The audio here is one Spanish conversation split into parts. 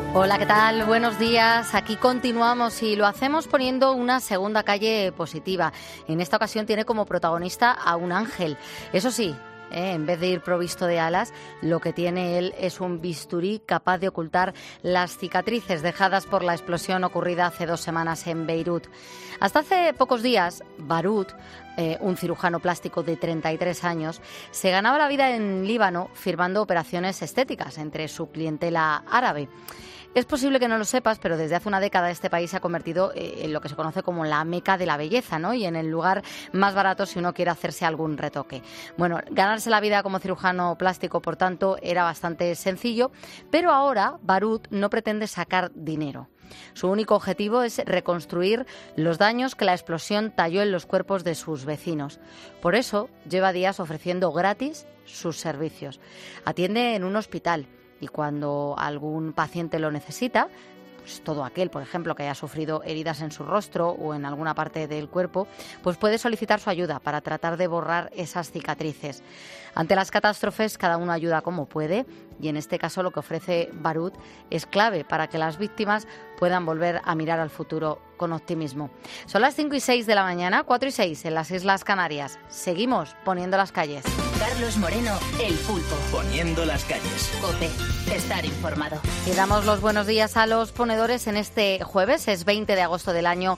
Hola, ¿qué tal? Buenos días. Aquí continuamos y lo hacemos poniendo una segunda calle positiva. En esta ocasión tiene como protagonista a un ángel. Eso sí, en vez de ir provisto de alas, lo que tiene él es un bisturí capaz de ocultar las cicatrices dejadas por la explosión ocurrida hace 2 semanas en Beirut. Hasta hace pocos días, Barut, un cirujano plástico de 33 años, se ganaba la vida en Líbano firmando operaciones estéticas entre su clientela árabe. Es posible que no lo sepas, pero desde hace una década este país se ha convertido en lo que se conoce como la meca de la belleza, ¿no? Y en el lugar más barato si uno quiere hacerse algún retoque. Bueno, ganarse la vida como cirujano plástico, por tanto, era bastante sencillo, pero ahora Barut no pretende sacar dinero. Su único objetivo es reconstruir los daños que la explosión talló en los cuerpos de sus vecinos. Por eso lleva días ofreciendo gratis sus servicios. Atiende en un hospital y cuando algún paciente lo necesita, pues todo aquel, por ejemplo, que haya sufrido heridas en su rostro o en alguna parte del cuerpo, pues puede solicitar su ayuda para tratar de borrar esas cicatrices. Ante las catástrofes, cada uno ayuda como puede y en este caso lo que ofrece Barut es clave para que las víctimas puedan volver a mirar al futuro con optimismo. Son las 5:06 de la mañana, 4:06 en las Islas Canarias. Seguimos poniendo las calles. Carlos Moreno, El Pulpo. Poniendo las calles. COPE, estar informado. Y damos los buenos días a los ponedores en este jueves, es 20 de agosto del año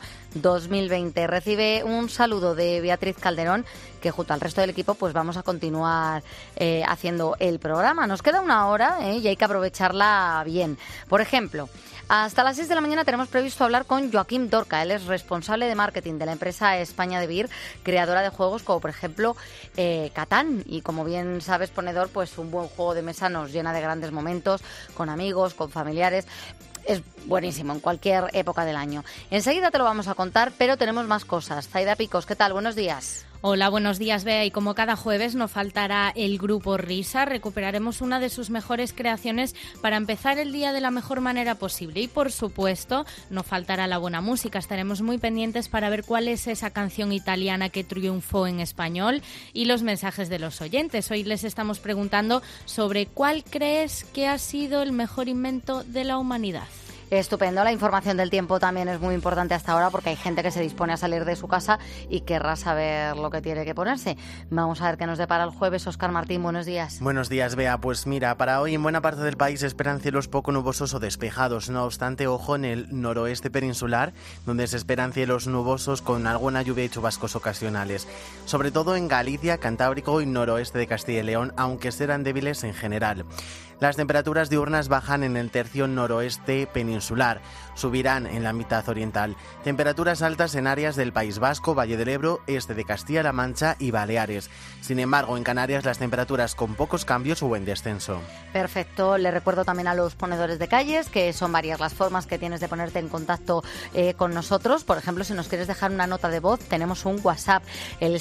2020. Recibe un saludo de Beatriz Calderón, que junto al resto del equipo pues vamos a continuar haciendo el programa. Nos queda una hora y hay que aprovecharla bien. Por ejemplo, hasta las 6 de la mañana tenemos previsto hablar con Joaquim Dorca. Él es responsable de marketing de la empresa España de Beer, creadora de juegos como por ejemplo Catán. Y como bien sabes, ponedor, pues un buen juego de mesa nos llena de grandes momentos con amigos, con familiares. Es buenísimo en cualquier época del año. Enseguida te lo vamos a contar, pero tenemos más cosas. Zaida Picos, ¿qué tal? Buenos días. Hola, buenos días, Bea. Y como cada jueves no faltará el grupo Risa. Recuperaremos una de sus mejores creaciones para empezar el día de la mejor manera posible. Y por supuesto, no faltará la buena música. Estaremos muy pendientes para ver cuál es esa canción italiana que triunfó en español y los mensajes de los oyentes. Hoy les estamos preguntando sobre cuál crees que ha sido el mejor invento de la humanidad. Estupendo. La información del tiempo también es muy importante hasta ahora porque hay gente que se dispone a salir de su casa y querrá saber lo que tiene que ponerse. Vamos a ver qué nos depara el jueves. Óscar Martín, buenos días. Buenos días, Bea. Pues mira, para hoy en buena parte del país esperan cielos poco nubosos o despejados. No obstante, ojo en el noroeste peninsular, donde se esperan cielos nubosos con alguna lluvia y chubascos ocasionales. Sobre todo en Galicia, Cantábrico y noroeste de Castilla y León, aunque serán débiles en general. Las temperaturas diurnas bajan en el tercio noroeste peninsular, subirán en la mitad oriental. Temperaturas altas en áreas del País Vasco, Valle del Ebro, este de Castilla-La Mancha y Baleares. Sin embargo, en Canarias las temperaturas con pocos cambios o en descenso. Perfecto. Le recuerdo también a los ponedores de calles que son varias las formas que tienes de ponerte en contacto con nosotros. Por ejemplo, si nos quieres dejar una nota de voz, tenemos un WhatsApp, el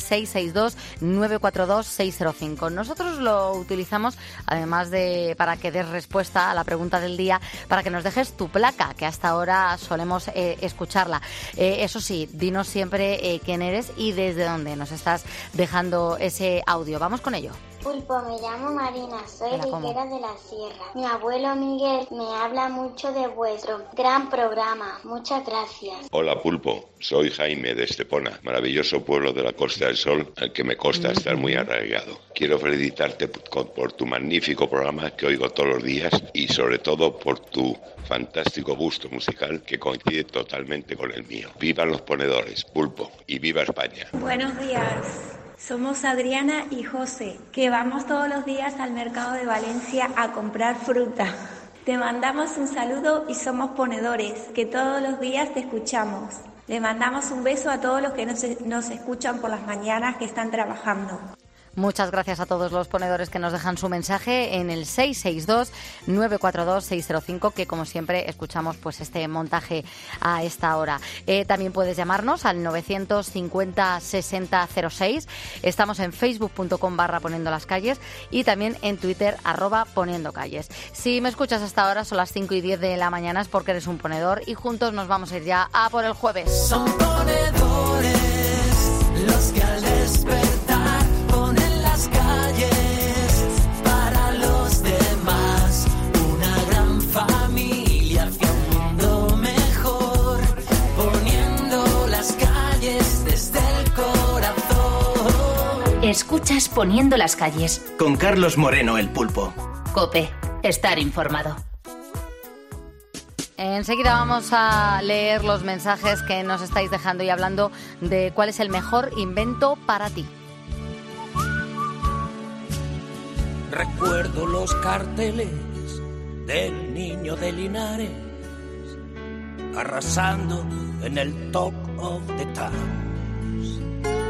662-942-605. Nosotros lo utilizamos, además de para que des respuesta a la pregunta del día, para que nos dejes tu placa, que hasta ahora solemos escucharla. Eso sí, dinos siempre quién eres y desde dónde nos estás dejando ese audio. Vamos con ello. Pulpo, me llamo Marina, soy Hola, Riguera de la Sierra. Mi abuelo Miguel me habla mucho de vuestro gran programa. Muchas gracias. Hola, Pulpo, soy Jaime de Estepona, maravilloso pueblo de la Costa del Sol, al que me consta estar muy arraigado. Quiero felicitarte por tu magnífico programa que oigo todos los días y sobre todo por tu fantástico gusto musical que coincide totalmente con el mío. ¡Vivan los ponedores, Pulpo! ¡Y viva España! Buenos días. Somos Adriana y José, que vamos todos los días al mercado de Valencia a comprar fruta. Te mandamos un saludo y somos ponedores, que todos los días te escuchamos. Le mandamos un beso a todos los que nos escuchan por las mañanas que están trabajando. Muchas gracias a todos los ponedores que nos dejan su mensaje en el 662-942-605, que como siempre escuchamos pues este montaje a esta hora. También puedes llamarnos al 950-6006. Estamos en facebook.com/poniendo las calles y también en Twitter @poniendo calles. Si me escuchas hasta ahora, son las 5:10 de la mañana, es porque eres un ponedor y juntos nos vamos a ir ya a por el jueves. Son ponedores los que al despertar ponen las calles para los demás. Una gran familia escuchas Poniendo las calles. Con Carlos Moreno, el Pulpo. COPE. Estar informado. Enseguida vamos a leer los mensajes que nos estáis dejando y hablando de cuál es el mejor invento para ti. Recuerdo los carteles del niño de Linares arrasando en el Talk of the Towns.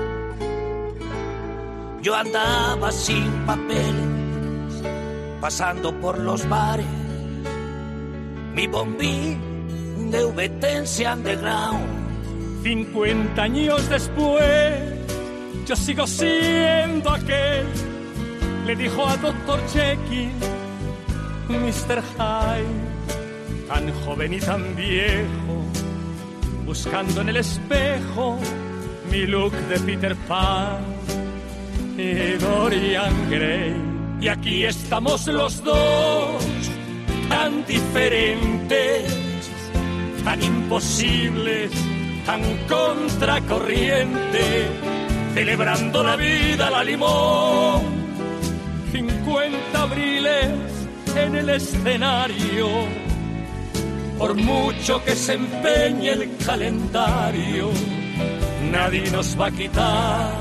Yo andaba sin papeles, pasando por los bares, mi bombín de VT Underground. 50 años después, yo sigo siendo aquel, le dijo a Dr. Jekyll, Mr. Hyde. Tan joven y tan viejo, buscando en el espejo mi look de Peter Pan y Dorian Gray. Y aquí estamos los dos, tan diferentes, tan imposibles, tan contracorriente, celebrando la vida a la limón. 50 abriles en el escenario, por mucho que se empeñe el calendario, nadie nos va a quitar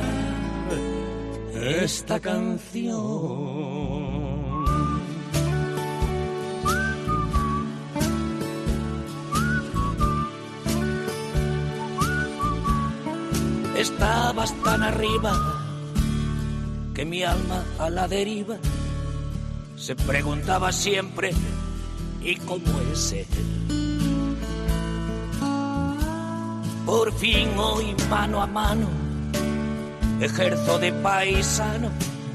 esta canción. Estabas tan arriba que mi alma a la deriva se preguntaba siempre, ¿y cómo es él? Por fin hoy mano a mano ejerzo de paisano,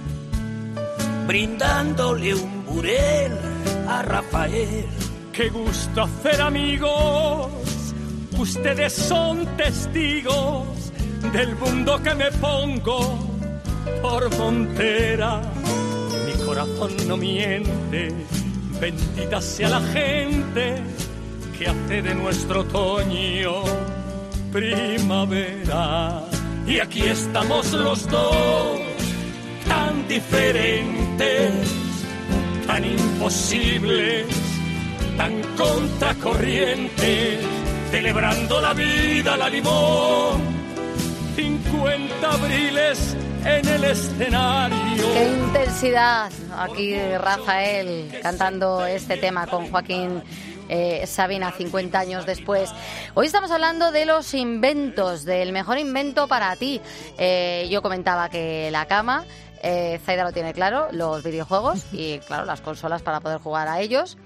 brindándole un burel a Rafael. Qué gusto hacer amigos, ustedes son testigos del mundo que me pongo por montera. Mi corazón no miente, bendita sea la gente que hace de nuestro otoño primavera. Y aquí estamos los dos, tan diferentes, tan imposibles, tan contracorrientes, celebrando la vida a la limón. 50 abriles en el escenario. ¡Qué intensidad! Aquí Rafael cantando este tema con Joaquín Sabina 50 años después. Hoy estamos hablando de los inventos, del mejor invento para ti. Yo comentaba que la cama, Zaida lo tiene claro, los videojuegos y claro, las consolas para poder jugar a ellos.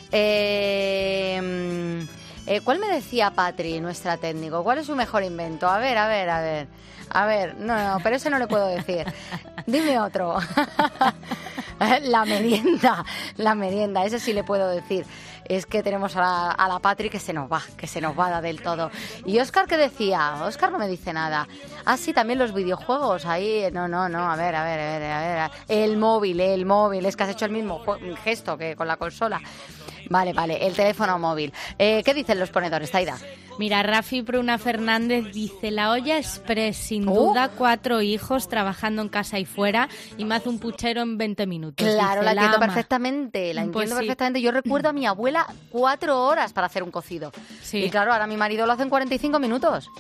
¿Cuál me decía Patri, nuestra técnico? ¿Cuál es su mejor invento? A ver, no, pero ese no le puedo decir. Dime otro. La merienda, ese sí le puedo decir. Es que tenemos a la Patri que se nos va del todo. ¿Y Óscar qué decía? Óscar no me dice nada. Ah, sí, también los videojuegos, ahí, no, a ver. El móvil, es que has hecho el mismo gesto que con la consola. Vale, el teléfono móvil. ¿Qué dicen los ponedores, Taida? Mira, Rafi Pruna Fernández dice, la olla express, sin duda, 4 hijos trabajando en casa y fuera, y me hace un puchero en 20 minutos. Claro, dice, la entiendo ama. perfectamente, Pues sí. perfectamente. Yo recuerdo a mi abuela 4 horas para hacer un cocido. Sí. Y claro, ahora mi marido lo hace en 45 minutos.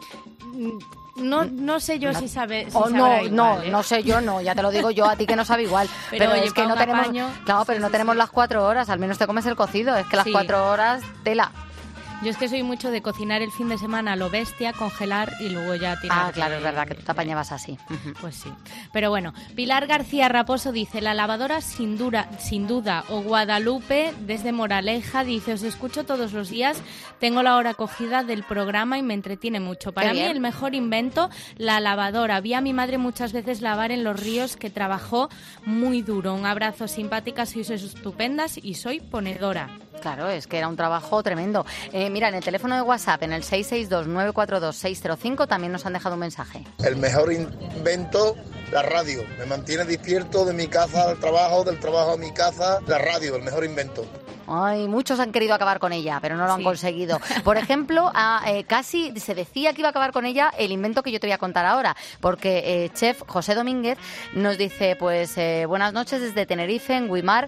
No sé yo si sabe. Si no sé yo, no, ya te lo digo yo a ti que no sabe igual. Pero oye, es que no tenemos, claro, pero no tenemos las 4 horas, al menos te comes el cocido, es que las 4 horas, tela. Yo es que soy mucho de cocinar el fin de semana a lo bestia, congelar y luego ya tirar. Ah, claro, es verdad que tú te apañabas así. Pues sí. Pero bueno, Pilar García Raposo dice, la lavadora sin duda, o Guadalupe desde Moraleja dice, os escucho todos los días, tengo la hora cogida del programa y me entretiene mucho. Para mí el mejor invento, la lavadora. Vi a mi madre muchas veces lavar en los ríos, que trabajó muy duro. Un abrazo, simpáticas, sois estupendas y soy ponedora. Claro, es que era un trabajo tremendo. Mira, en el teléfono de WhatsApp, en el 662-942-605, también nos han dejado un mensaje. El mejor invento, la radio. Me mantiene despierto de mi casa al trabajo, del trabajo a mi casa. La radio, el mejor invento. Ay, muchos han querido acabar con ella, pero no lo han conseguido. Por ejemplo, casi se decía que iba a acabar con ella el invento que yo te voy a contar ahora, porque chef José Domínguez nos dice, pues buenas noches desde Tenerife, en Guimar.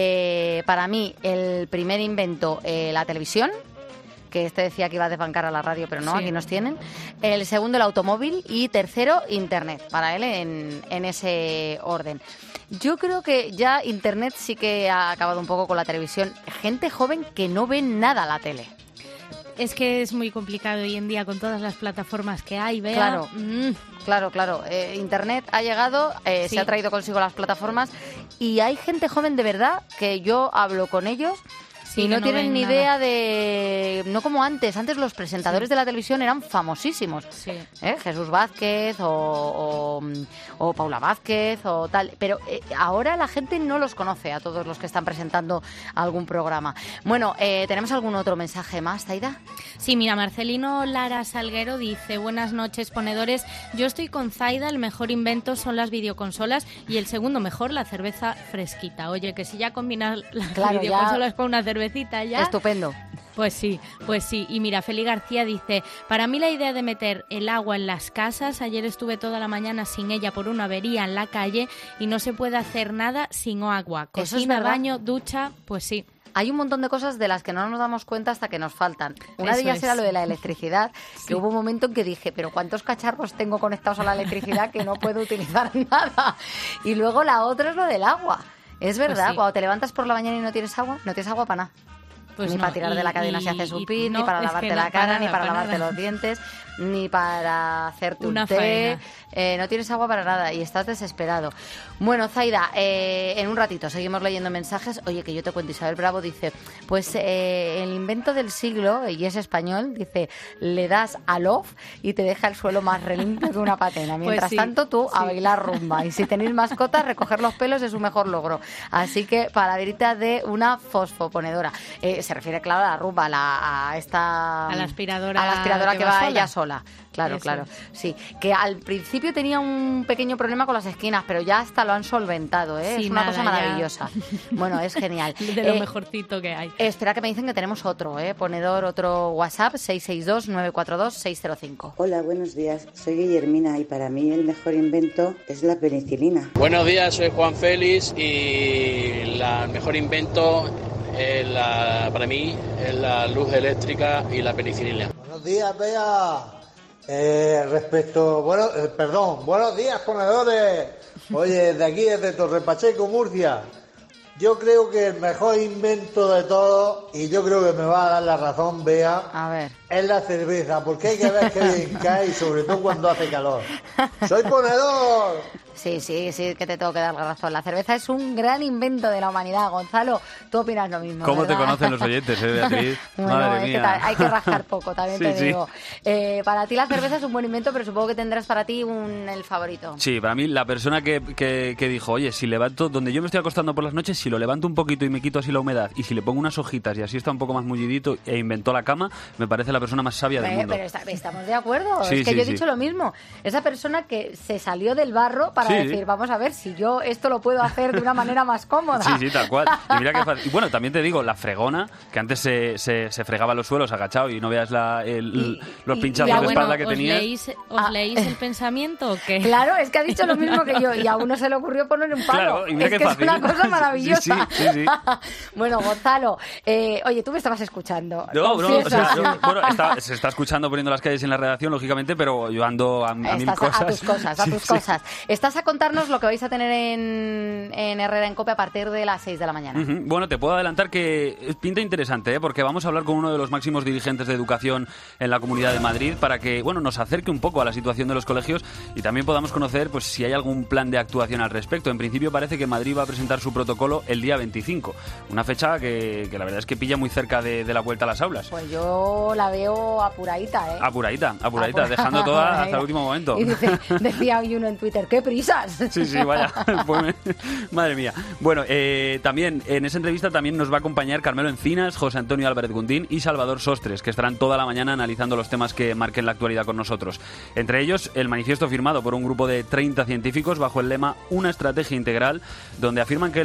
Para mí, el primer invento, la televisión, que este decía que iba a desbancar a la radio, pero no, aquí nos tienen. El segundo, el automóvil. Y tercero, Internet, para él en ese orden. Yo creo que ya Internet sí que ha acabado un poco con la televisión. Gente joven que no ve nada la tele. Es que es muy complicado hoy en día con todas las plataformas que hay, Bea. Claro. Internet ha llegado, se ha traído consigo las plataformas y hay gente joven de verdad que yo hablo con ellos y no tienen ni idea de... No como antes. Antes los presentadores de la televisión eran famosísimos. Sí. Jesús Vázquez o Paula Vázquez o tal. Pero ahora la gente no los conoce a todos los que están presentando algún programa. Bueno, ¿tenemos algún otro mensaje más, Zaida? Sí, mira, Marcelino Lara Salguero dice: buenas noches, ponedores. Yo estoy con Zaida, el mejor invento son las videoconsolas y el segundo mejor, la cerveza fresquita. Oye, que si ya combinas las videoconsolas con una cervecita ya... Estupendo. Pues sí. Y mira, Feli García dice: para mí la idea de meter el agua en las casas, ayer estuve toda la mañana sin ella por una avería en la calle y no se puede hacer nada sin agua. Cocina, baño, ducha, pues sí. Hay un montón de cosas de las que no nos damos cuenta hasta que nos faltan. Una de ellas era lo de la electricidad, que hubo un momento en que dije, pero ¿cuántos cacharros tengo conectados a la electricidad que no puedo utilizar nada? Y luego la otra es lo del agua. Es verdad, cuando te levantas por la mañana y no tienes agua para nada. Pues ni para tirar de la cadena si haces un pis, ni para lavarte la cara, ni para lavarte los dientes, ni para hacerte un té. No tienes agua para nada y estás desesperado. Bueno, Zaida, en un ratito seguimos leyendo mensajes. Oye, que yo te cuento, Isabel Bravo dice, pues el invento del siglo, y es español, dice, le das al off y te deja el suelo más relimpio que una patena. Mientras tanto, tú a bailar rumba. Y si tenéis mascotas, recoger los pelos es un mejor logro. Así que, palabrita de una fosfoponedora. Se refiere, claro, a la rumba, a la aspiradora que va ella sola. Claro. Sí, que al principio tenía un pequeño problema con las esquinas, pero ya hasta lo han solventado, ¿eh? Es una cosa maravillosa. Bueno, es genial. De lo mejorcito que hay. Espera, que me dicen que tenemos otro, ponedor, otro WhatsApp, 662-942-605. Hola, buenos días. Soy Guillermina y para mí el mejor invento es la penicilina. Buenos días, soy Juan Félix y el mejor invento para mí es la luz eléctrica y la penicilina. Buenos días, Bea. Buenos días, ponedores. Oye, de aquí, desde Torre Pacheco, Murcia. Yo creo que el mejor invento de todos, y yo creo que me va a dar la razón, Bea, es la cerveza, porque hay que ver qué bien cae, y sobre todo cuando hace calor. ¡Soy ponedor! Sí, que te tengo que dar la razón. La cerveza es un gran invento de la humanidad. Gonzalo, tú opinas lo mismo, ¿Cómo ¿verdad? te conocen los oyentes, Beatriz? Bueno, Madre mía. Hay que rajar poco, también te digo. Para ti la cerveza es un buen invento, pero supongo que tendrás para ti el favorito. Sí, para mí la persona que dijo, oye, si levanto, donde yo me estoy acostando por las noches, si lo levanto un poquito y me quito así la humedad, y si le pongo unas hojitas y así está un poco más mullidito, e inventó la cama, me parece la persona más sabia del mundo. Pero estamos de acuerdo. Sí, es que yo he dicho lo mismo. Esa persona que se salió del barro para decir, vamos a ver si yo esto lo puedo hacer de una manera más cómoda. Sí, tal cual. Y mira qué fácil. Y bueno, también te digo, la fregona, que antes se fregaba los suelos agachado y no veas los pinchazos de espalda que tenía. ¿Os leéis el pensamiento o qué? Claro, es que ha dicho lo mismo que yo y a uno se le ocurrió poner un palo. Claro, y mira qué fácil. Es una cosa maravillosa. Sí. Bueno, Gonzalo, oye, tú me estabas escuchando. Se está escuchando poniendo las calles en la redacción, lógicamente, pero yo ando a mil cosas. A tus cosas. Estás a contarnos lo que vais a tener en Herrera en COPE a partir de las 6 de la mañana. Bueno, te puedo adelantar que pinta interesante, porque vamos a hablar con uno de los máximos dirigentes de educación en la Comunidad de Madrid para que, nos acerque un poco a la situación de los colegios y también podamos conocer pues si hay algún plan de actuación al respecto. En principio parece que Madrid va a presentar su protocolo el día 25, una fecha que la verdad es que pilla muy cerca de la vuelta a las aulas. Pues yo la veo apuradita, ¿eh? Apuradita, dejando toda hasta el último momento. Y decía hoy uno en Twitter, ¡qué prisas! Sí, vaya. Madre mía. Bueno, también en esa entrevista también nos va a acompañar Carmelo Encinas, José Antonio Álvarez Gundín y Salvador Sostres, que estarán toda la mañana analizando los temas que marquen la actualidad con nosotros. Entre ellos, el manifiesto firmado por un grupo de 30 científicos bajo el lema Una estrategia integral, donde afirman que las reacciones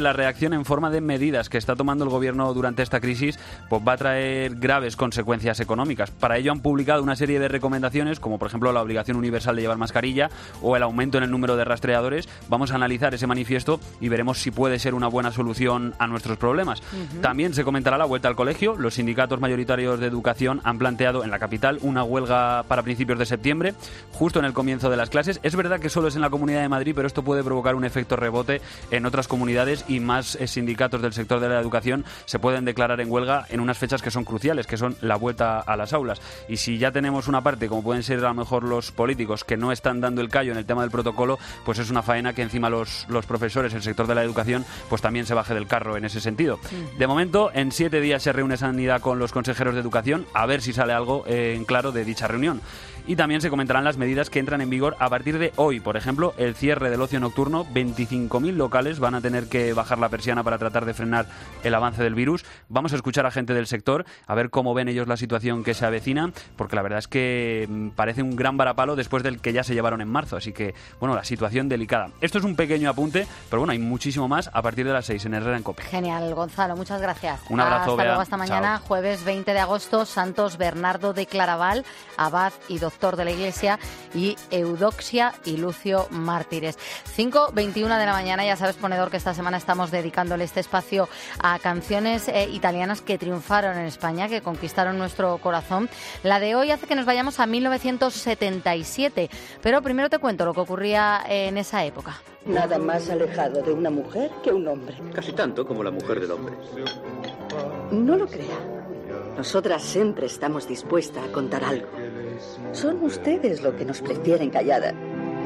reacción en forma de medidas que está tomando el gobierno durante esta crisis, pues va a traer graves consecuencias económicas. Para ello han publicado una serie de recomendaciones, como por ejemplo la obligación universal de llevar mascarilla o el aumento en el número de rastreadores. Vamos a analizar ese manifiesto y veremos si puede ser una buena solución a nuestros problemas. También se comentará la vuelta al colegio. Los sindicatos mayoritarios de educación han planteado en la capital una huelga para principios de septiembre, justo en el comienzo de las clases. Es verdad que solo es en la Comunidad de Madrid, pero esto puede provocar un efecto rebote en otras comunidades y más sindicatos del sector de la educación se pueden declarar en huelga en unas fechas que son cruciales, que son la vuelta a las aulas. Y si ya tenemos una parte, como pueden ser a lo mejor los políticos, que no están dando el callo en el tema del protocolo, pues es una faena que encima los profesores, el sector de la educación, pues también se baje del carro en ese sentido. De momento, en 7 días se reúne Sanidad con los consejeros de educación, a ver si sale algo en claro de dicha reunión. Y también se comentarán las medidas que entran en vigor a partir de hoy. Por ejemplo, el cierre del ocio nocturno. 25.000 locales van a tener que bajar la persiana para tratar de frenar el avance del virus. Vamos a escuchar a gente del sector, a ver cómo ven ellos la situación que se avecina, porque la verdad es que parece un gran varapalo después del que ya se llevaron en marzo. Así que, bueno, la situación delicada. Esto es un pequeño apunte, pero bueno, hay muchísimo más a partir de las 6 en Herrera en COPE. Genial, Gonzalo, muchas gracias. Un abrazo, hasta Bea. luego, hasta mañana. Chao. Jueves 20 de agosto, Santos Bernardo de Claraval, abad y doctor de la Iglesia, y Eudoxia y Lucio mártires. 5:21 de la mañana, ya sabes, ponedor, que esta semana estamos dedicándole este espacio a canciones italianas que triunfaron en España, que conquistaron nuestro corazón. La de hoy hace que nos vayamos a 1977, pero primero te cuento lo que ocurría en esa época. Nada más alejado de una mujer que un hombre. Casi tanto como la mujer del hombre. No lo crea. Nosotras siempre estamos dispuestas a contar algo. Son ustedes los que nos prefieren callada.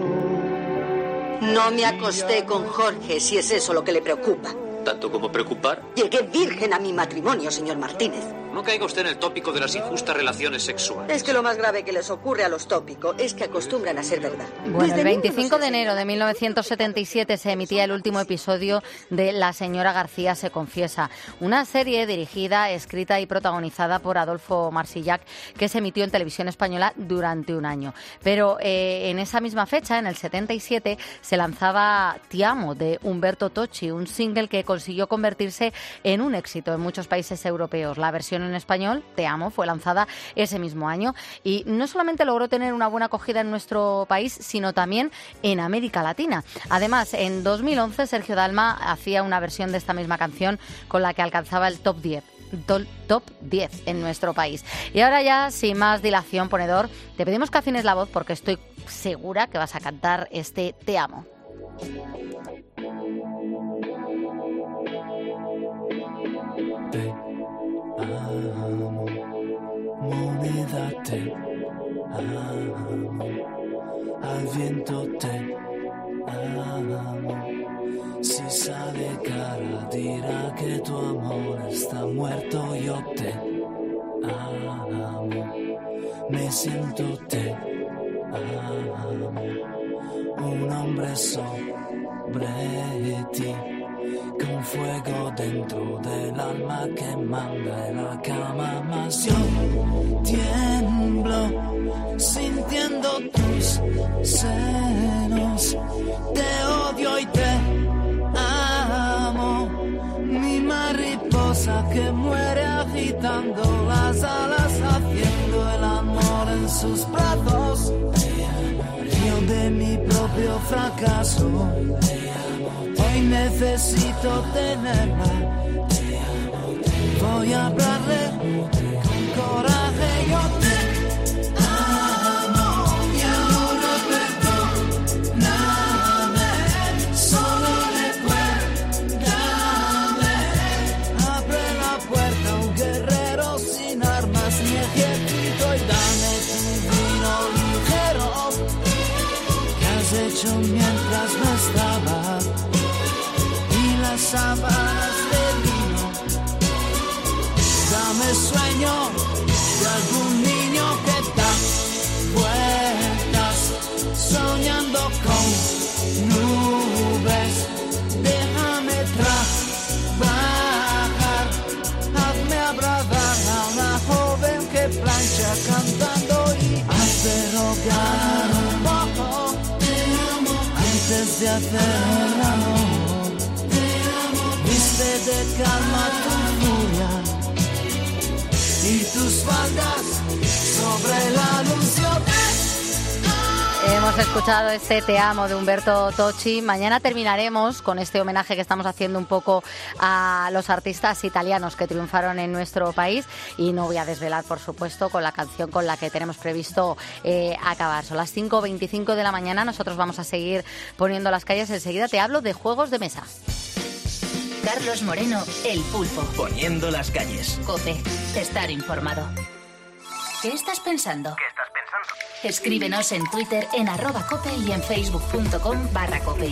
No me acosté con Jorge, si es eso lo que le preocupa. ¿Tanto como preocupar? Llegué virgen a mi matrimonio, señor Martínez. No caiga usted en el tópico de las injustas relaciones sexuales. Es que lo más grave que les ocurre a los tópicos es que acostumbran a ser verdad. Bueno, el 25 de enero de 1977 se emitía el último episodio de La señora García se confiesa, una serie dirigida, escrita y protagonizada por Adolfo Marsillac, que se emitió en Televisión Española durante un año. Pero en esa misma fecha, en el 77, se lanzaba Ti amo, de Umberto Tocci, un single que consiguió convertirse en un éxito en muchos países europeos. La versión en español, Te amo, fue lanzada ese mismo año y no solamente logró tener una buena acogida en nuestro país, sino también en América Latina. Además, en 2011 Sergio Dalma hacía una versión de esta misma canción con la que alcanzaba el top 10 en nuestro país. Y ahora ya, sin más dilación, ponedor, te pedimos que afines la voz porque estoy segura que vas a cantar este Te amo. Te amo, moneda, te amo, al viento te amo. Si sale cara dirá que tu amor está muerto. Yo te amo, me siento te amo, un hombre sobre ti, con fuego dentro del alma que manda en la cama. Mas yo tiemblo sintiendo tus senos. Te odio y te amo, mi mariposa que muere agitando las alas, haciendo el amor en sus brazos. Yo de mi propio fracaso hoy necesito tenerla. Voy a hablarle con coraje. Yo te amo y ahora perdóname. Solo recuérdame. Abre la puerta a un guerrero sin armas ni ejército y dame tu vino ligero que has hecho mientras no estaba. Sábanas de lino, dame sueño de algún niño que da vueltas soñando con nubes. Déjame trabajar, hazme abrazar a una joven que plancha cantando y hazme rogar un poco antes de hacer el amor. te calma tu furia y tus faldas sobre la luz. Hemos escuchado este Te amo de Umberto Tocci. Mañana terminaremos con este homenaje que estamos haciendo un poco a los artistas italianos que triunfaron en nuestro país, y no voy a desvelar, por supuesto, con la canción con la que tenemos previsto acabar. Son las 5:25 de la mañana. Nosotros vamos a seguir poniendo las calles. Enseguida te hablo de juegos de mesa. Carlos Moreno, El Pulpo. Poniendo las calles. COPE. Estar informado. ¿Qué estás pensando? Escríbenos en Twitter en @cope y en facebook.com/cope.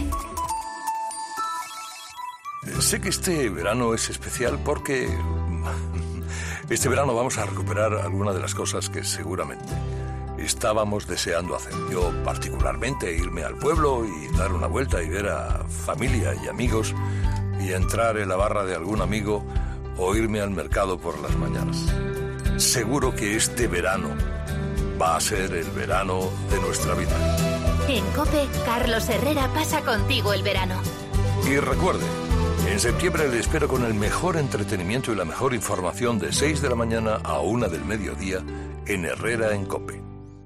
Sé que este verano es especial porque este verano vamos a recuperar algunas de las cosas que seguramente estábamos deseando hacer. Yo particularmente irme al pueblo y dar una vuelta y ver a familia y amigos y entrar en la barra de algún amigo o irme al mercado por las mañanas. Seguro que este verano va a ser el verano de nuestra vida. En COPE, Carlos Herrera pasa contigo el verano. Y recuerde, en septiembre le espero con el mejor entretenimiento y la mejor información de 6 de la mañana a 1 del mediodía en Herrera en COPE.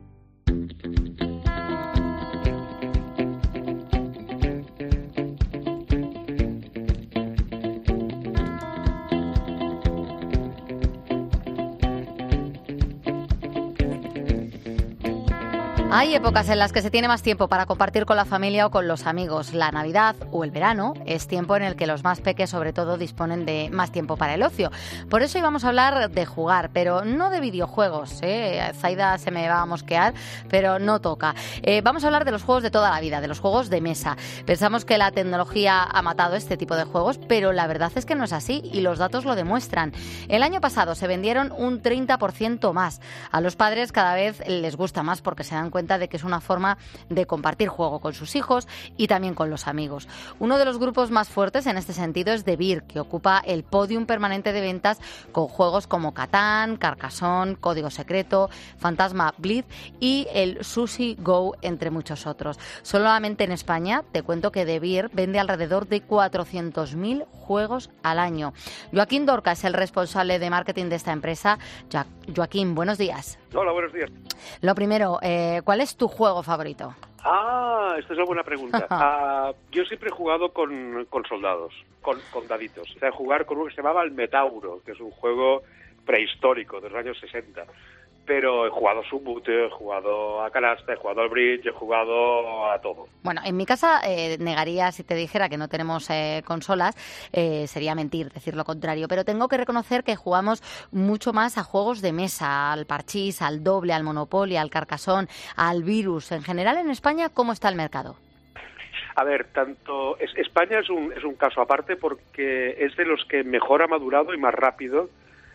Hay épocas en las que se tiene más tiempo para compartir con la familia o con los amigos. La Navidad o el verano es tiempo en el que los más peques, sobre todo, disponen de más tiempo para el ocio. Por eso íbamos a hablar de jugar, pero no de videojuegos. Zaida se me va a mosquear, pero no toca. Vamos a hablar de los juegos de toda la vida, de los juegos de mesa. Pensamos que la tecnología ha matado este tipo de juegos, pero la verdad es que no es así y los datos lo demuestran. El año pasado se vendieron un 30% más. A los padres cada vez les gusta más porque se dan cuenta de que es una forma de compartir juego con sus hijos y también con los amigos. Uno de los grupos más fuertes en este sentido es Devir, que ocupa el podium permanente de ventas con juegos como Catán, Carcassonne, Código Secreto, Fantasma Blitz y el Sushi Go, entre muchos otros. Solamente en España te cuento que Devir vende alrededor de 400.000 juegos al año. Joaquín Dorca es el responsable de marketing de esta empresa. Joaquín, buenos días. Hola, buenos días. Lo primero, ¿cuál es tu juego favorito? Esta es una buena pregunta. Yo siempre he jugado con soldados, con daditos. O sea, jugar con uno que se llamaba el Metauro, que es un juego prehistórico de los años 60. Pero he jugado Subute, he jugado a canasta, he jugado al bridge, he jugado a todo. Bueno, en mi casa negaría si te dijera que no tenemos consolas, sería mentir decir lo contrario, pero tengo que reconocer que jugamos mucho más a juegos de mesa, al parchís, al doble, al Monopoly, al Carcassonne, al Virus. En general, en España, ¿cómo está el mercado? A ver, España es un caso aparte porque es de los que mejor ha madurado y más rápido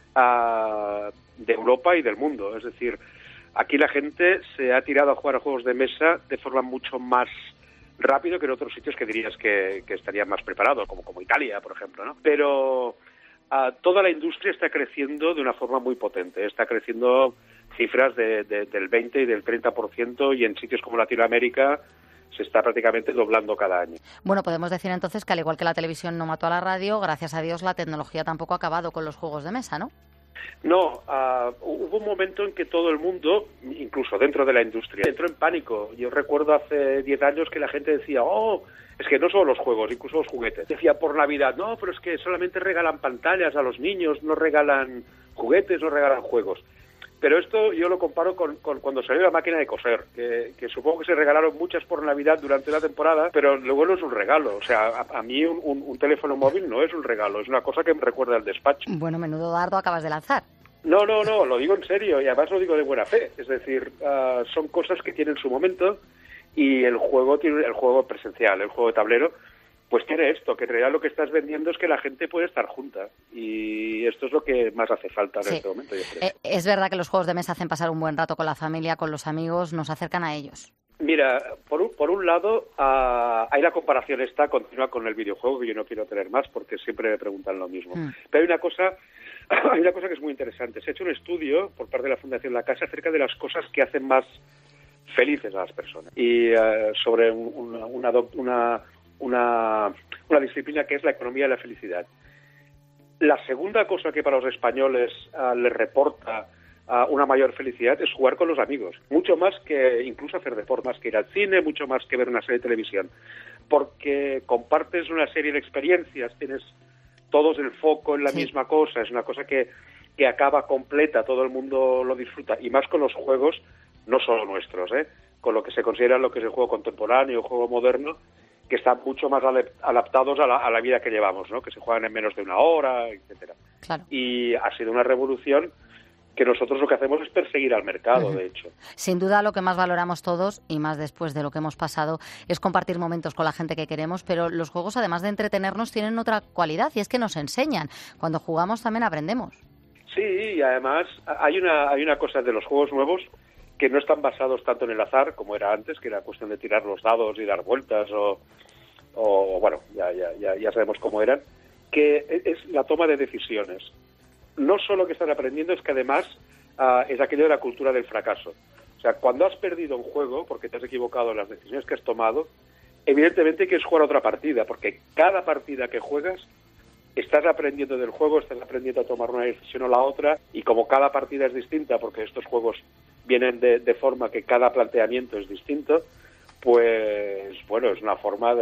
de Europa y del mundo. Es decir, aquí la gente se ha tirado a jugar a juegos de mesa de forma mucho más rápido que en otros sitios que dirías que estarían más preparados, como Italia, por ejemplo, ¿no? Pero toda la industria está creciendo de una forma muy potente. Está creciendo cifras del 20 y del 30%, y en sitios como Latinoamérica se está prácticamente doblando cada año. Bueno, podemos decir entonces que al igual que la televisión no mató a la radio, gracias a Dios la tecnología tampoco ha acabado con los juegos de mesa, ¿no? No, hubo un momento en que todo el mundo, incluso dentro de la industria, entró en pánico. Yo recuerdo hace 10 años que la gente decía, es que no solo los juegos, incluso los juguetes. Decía por Navidad, no, pero es que solamente regalan pantallas a los niños, no regalan juguetes, no regalan juegos. Pero esto yo lo comparo con cuando salió la máquina de coser, que supongo que se regalaron muchas por Navidad durante la temporada, pero luego no es un regalo. O sea, a mí un teléfono móvil no es un regalo, es una cosa que me recuerda al despacho. Bueno, menudo dardo acabas de lanzar. No, lo digo en serio, y además lo digo de buena fe. Es decir, son cosas que tienen su momento, y el juego presencial, el juego de tablero, pues tiene esto, que en realidad lo que estás vendiendo es que la gente puede estar junta, y esto es lo que más hace falta en este momento, yo creo. Es verdad que los juegos de mesa hacen pasar un buen rato con la familia, con los amigos, nos acercan a ellos. Mira, por un lado, hay la comparación esta continua con el videojuego, que yo no quiero tener más porque siempre me preguntan lo mismo. Pero hay una cosa que es muy interesante. Se ha hecho un estudio por parte de la Fundación La Casa acerca de las cosas que hacen más felices a las personas, y sobre una disciplina que es la economía de la felicidad. La segunda cosa que para los españoles les reporta una mayor felicidad es jugar con los amigos, mucho más que incluso hacer deporte, más que ir al cine, mucho más que ver una serie de televisión, porque compartes una serie de experiencias, tienes todos el foco en la misma cosa, es una cosa que acaba completa, todo el mundo lo disfruta, y más con los juegos, no solo nuestros, con lo que se considera lo que es el juego contemporáneo, el juego moderno, que están mucho más adaptados a la vida que llevamos, ¿no? Que se juegan en menos de una hora, etcétera. Claro. Y ha sido una revolución que nosotros lo que hacemos es perseguir al mercado, de hecho. Sin duda lo que más valoramos todos, y más después de lo que hemos pasado, es compartir momentos con la gente que queremos, pero los juegos, además de entretenernos, tienen otra cualidad, y es que nos enseñan. Cuando jugamos también aprendemos. Sí, y además hay una cosa de los juegos nuevos que no están basados tanto en el azar como era antes, que era cuestión de tirar los dados y dar vueltas o bueno, ya sabemos cómo eran, que es la toma de decisiones. No solo que estás aprendiendo, es que además es aquello de la cultura del fracaso. O sea, cuando has perdido un juego porque te has equivocado en las decisiones que has tomado, evidentemente quieres jugar otra partida, porque cada partida que juegas estás aprendiendo del juego, estás aprendiendo a tomar una decisión o la otra, y como cada partida es distinta, porque estos juegos vienen de forma que cada planteamiento es distinto, pues bueno, es una forma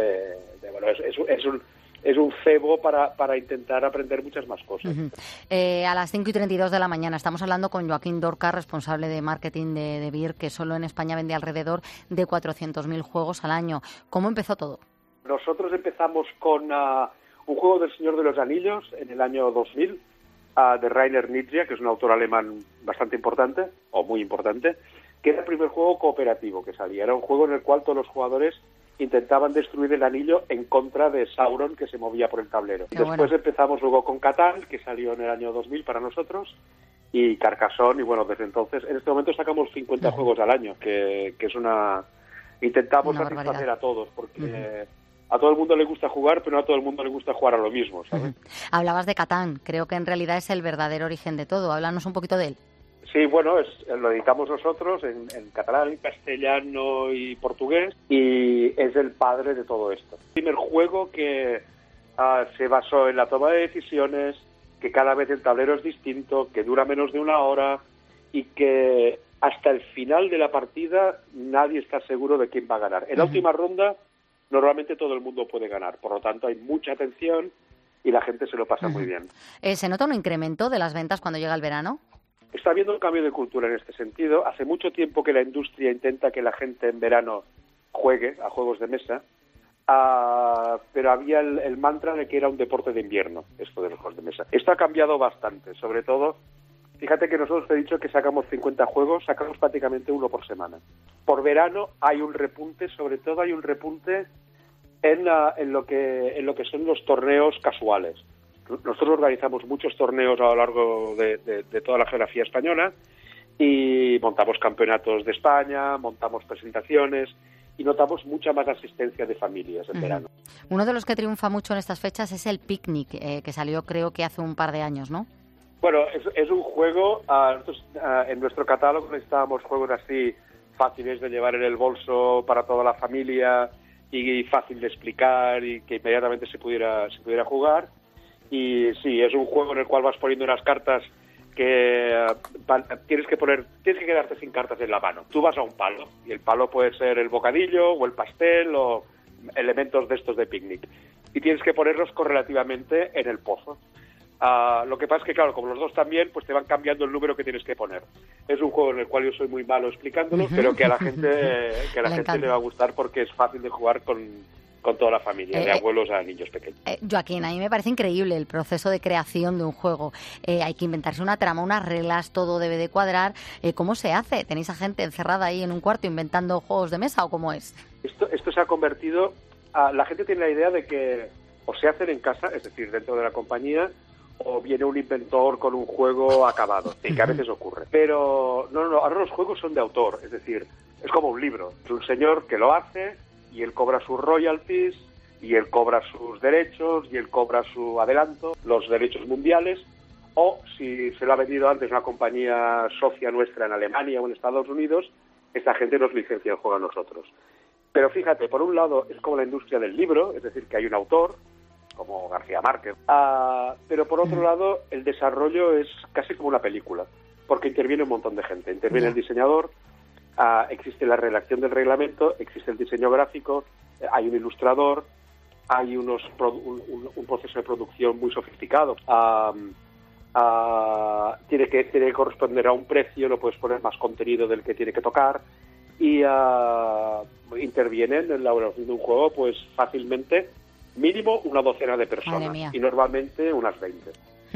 es un cebo para intentar aprender muchas más cosas. A las 5:32 de la mañana estamos hablando con Joaquín Dorca, responsable de marketing de Vir, que solo en España vende alrededor de 400.000 juegos al año. ¿Cómo empezó todo? Nosotros empezamos con un juego del Señor de los Anillos en el año 2000, de Rainer Knizia, que es un autor alemán bastante importante, o muy importante, que era el primer juego cooperativo que salía. Era un juego en el cual todos los jugadores intentaban destruir el anillo en contra de Sauron, que se movía por el tablero. Después empezamos luego con Catán, que salió en el año 2000 para nosotros, y Carcassonne, y bueno, desde entonces, en este momento sacamos 50 juegos al año, que es intentamos satisfacer a todos, porque a todo el mundo le gusta jugar, pero no a todo el mundo le gusta jugar a lo mismo, ¿sabes? Hablabas de Catán, creo que en realidad es el verdadero origen de todo. Háblanos un poquito de él. Sí, bueno, lo editamos nosotros en catalán, castellano y portugués, y es el padre de todo esto. El primer juego que se basó en la toma de decisiones, que cada vez el tablero es distinto, que dura menos de una hora y que hasta el final de la partida nadie está seguro de quién va a ganar. En la última ronda normalmente todo el mundo puede ganar, por lo tanto hay mucha atención y la gente se lo pasa muy bien. ¿Se nota un incremento de las ventas cuando llega el verano? Está habiendo un cambio de cultura en este sentido. Hace mucho tiempo que la industria intenta que la gente en verano juegue a juegos de mesa, pero había el mantra de que era un deporte de invierno, esto de los juegos de mesa. Esto ha cambiado bastante, sobre todo, fíjate que nosotros te he dicho que sacamos 50 juegos, sacamos prácticamente uno por semana. Por verano hay un repunte, sobre todo hay un repunte en lo que son los torneos casuales. Nosotros organizamos muchos torneos a lo largo de toda la geografía española y montamos campeonatos de España, montamos presentaciones y notamos mucha más asistencia de familias en verano. Uno de los que triunfa mucho en estas fechas es el Picnic, que salió creo que hace un par de años, ¿no? Bueno, es un juego, nosotros, en nuestro catálogo necesitábamos juegos así fáciles de llevar en el bolso para toda la familia y fácil de explicar y que inmediatamente se pudiera jugar. Y sí, es un juego en el cual vas poniendo unas cartas que tienes que quedarte sin cartas en la mano. Tú vas a un palo y el palo puede ser el bocadillo o el pastel o elementos de estos de picnic y tienes que ponerlos correlativamente en el pozo. Lo que pasa es que, claro, como los dos también, pues te van cambiando el número que tienes que poner. Es un juego en el cual yo soy muy malo explicándolo, pero que a la gente le va a gustar porque es fácil de jugar con toda la familia, de abuelos a niños pequeños. Joaquín, a mí me parece increíble el proceso de creación de un juego. Hay que inventarse una trama, unas reglas, todo debe de cuadrar. ¿Cómo se hace? ¿Tenéis a gente encerrada ahí en un cuarto inventando juegos de mesa o cómo es? Esto se ha convertido... la gente tiene la idea de que o se hacen en casa, es decir, dentro de la compañía, o viene un inventor con un juego acabado, y que a veces ocurre. Pero no, ahora los juegos son de autor, es decir, es como un libro. Es un señor que lo hace y él cobra sus royalties, y él cobra sus derechos, y él cobra su adelanto, los derechos mundiales, o si se lo ha vendido antes una compañía socia nuestra en Alemania o en Estados Unidos, esta gente nos licencia el juego a nosotros. Pero fíjate, por un lado es como la industria del libro, es decir, que hay un autor, como García Márquez. Pero por otro lado, el desarrollo es casi como una película, porque interviene un montón de gente. Interviene el diseñador, existe la redacción del reglamento, existe el diseño gráfico, hay un ilustrador, hay un proceso de producción muy sofisticado. Tiene que corresponder a un precio, no puedes poner más contenido del que tiene que tocar, y intervienen en la elaboración de un juego pues fácilmente mínimo una docena de personas y normalmente unas 20.